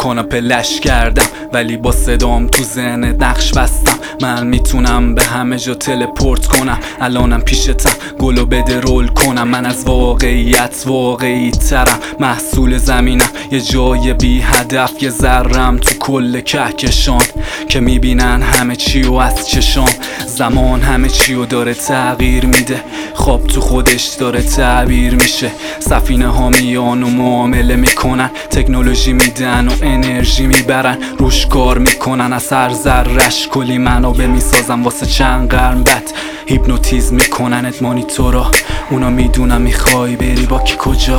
کاناپه لش کردم ولی با صدام تو ذهن نقش بستم. من میتونم به همه جا تلپورت کنم، الانم پیشتم گلو بده رول کنم. من از واقعیت واقعی ترم، محصول زمینم یه جای بی هدف، یه ذرم تو کل کهکشان که میبینن همه چی و از چشام. زمان همه چی و داره تغییر میده، خواب تو خودش داره تعبیر میشه. سفینه ها میان و معامله میکنن، تکنولوژی میدن و انرژی میبرن، روش کار میکنن. از هر ذره‌اش کلی منابع میسازن واسه چند قرن بعد هیپنوتیزم میکننت مانیتورا. اونا میدونم میخوای بری با کی کجا.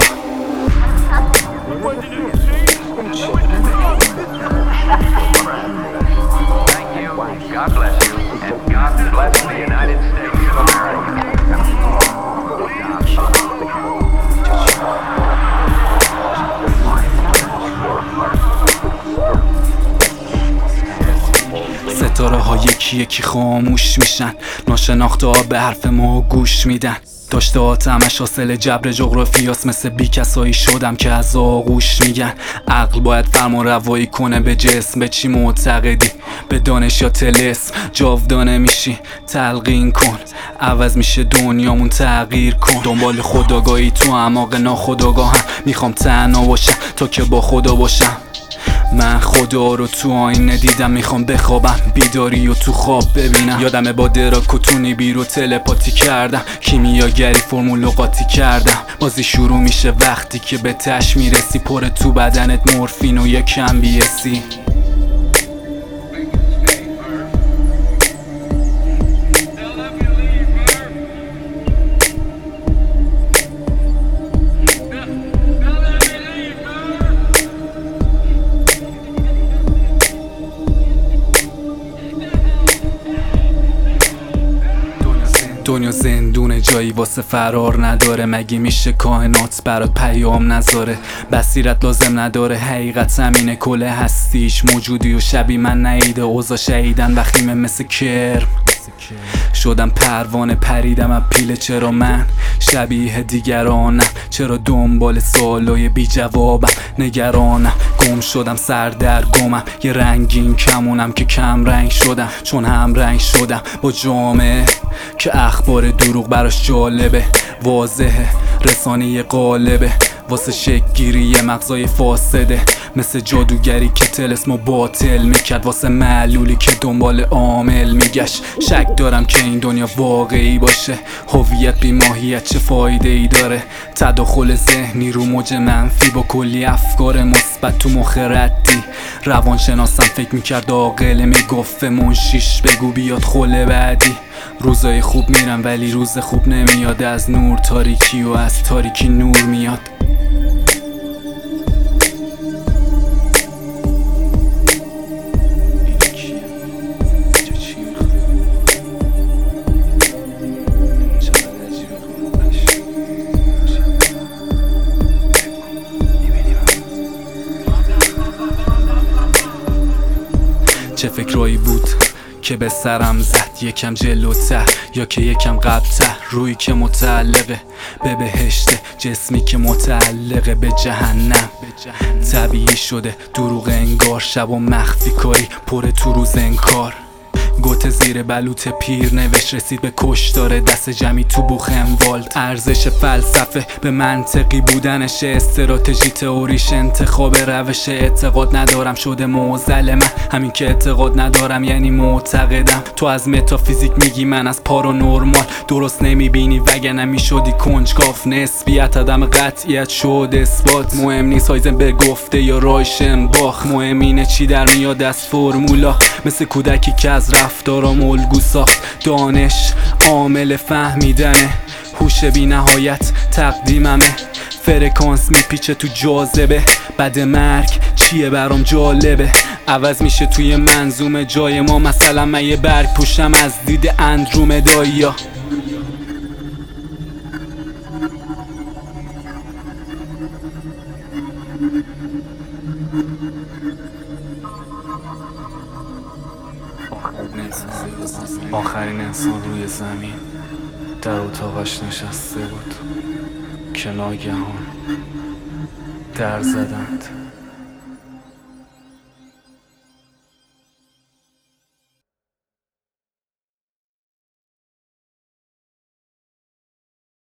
God bless you, and God bless the United States of America. ستاره ها یکی یکی خاموش میشن، ناشناخته ها به حرف ما گوش میدن. داشته همش حاصل جبر جغرافیاست، مثل بی کسایی شدم که از آغوش میگن. عقل باید فرمان روایی کنه به جسم، به چی معتقدی؟ به دانش یا طلسم؟ جاودانه میشی تلقین کن، عوض میشه دنیامون تغییر کن. دنبال خودآگاهی تو اعماق ناخودآگاهم، میخوام تنها باشم تا که با خدا باشم. من خدا رو تو آینه دیدم، میخوام بخوابم بیداری و تو خواب ببینم. یادمه با دراک و تو نیبی رو تلپاتی کردم، کیمیاگری فرمول و قاطی کردم. بازی شروع میشه وقتی که به تش میرسی، پر تو بدنت مورفین و یکم بیسی. دنیا زندونه، جایی واسه فرار نداره. مگه میشه کائنات برات پیام نذاره؟ بصیرت لازم نداره، حقیقت همینه. کل هستیش موجودی و شبی من نیده. اوضاع شهیدن وخیمه مثل کرم، شدم پروانه پریدم از پیله. چرا من شبیه دیگرانم؟ چرا دنبال سوالای بی جوابم؟ نگرانم، گم شدم سر در گمم. یه رنگین کمونم که کم رنگ شدم، چون هم رنگ شدم با جامعه که اخبار دروغ براش جالبه. واضحه رسانه قالبه واسه شکل‌گیری مغزای فاسده، مثل جادوگری که طلسمو باطل میکرد واسه معلولی که دنبال عامل میگشت. شک دارم که این دنیا واقعی باشه، هویت بی ماهیت چه فایده ای داره؟ تداخل ذهنی رو موج منفی با کلی افکار مثبت تو مخ ردی. روانشناسم فکر میکرد عاقله، میگفت منشیش بگو بیاد خله بعدی. روزای خوب میرن ولی روز خوب نمیاد، از نور تاریکی و از تاریکی نور میاد. چه فکرایی بود که به سرم زد، یکم جلوتر یا که یکم قبلتر؟ روی که متعلقه به بهشته، جسمی که متعلقه به جهنم. طبیعی شده دروغ انگار، شب و مخفی کاری پر تو روز انکار. گوت زیر بلوط پیر نوشت رسید به کشتار دست جمعی تو بوخ اموالد. ارزش فلسفه به منطقی بودنش، استراتژی تئوریش انتخاب روش. اعتقاد ندارم شده معضل من، همین که اعتقاد ندارم یعنی معتقدم. تو از متافیزیک میگی من از پارانورمال، درست نمیبینی وگرنه میشدی کنجکاو. نسبیت عدم قطعیت شد اثبات، مهم نیست هایزنبرگ گفته یا رایشنباخ. مهم اینه چی در میاد از فرمولا، مثل کودکی که از رفتارام الگو ساخت. دانش عامل فهمیدنه، هوش بی نهایت تقدیممه. فرکانس میپیچه تو جاذبه، بعد مرگ چیه برام جالبه. عوض میشه توی منظومه جای ما، مثلا من یه برگ پوشم از دید اندرومدایا. آخرین انسان روی زمین در اتاقش نشسته بود که ناگهان در زدند.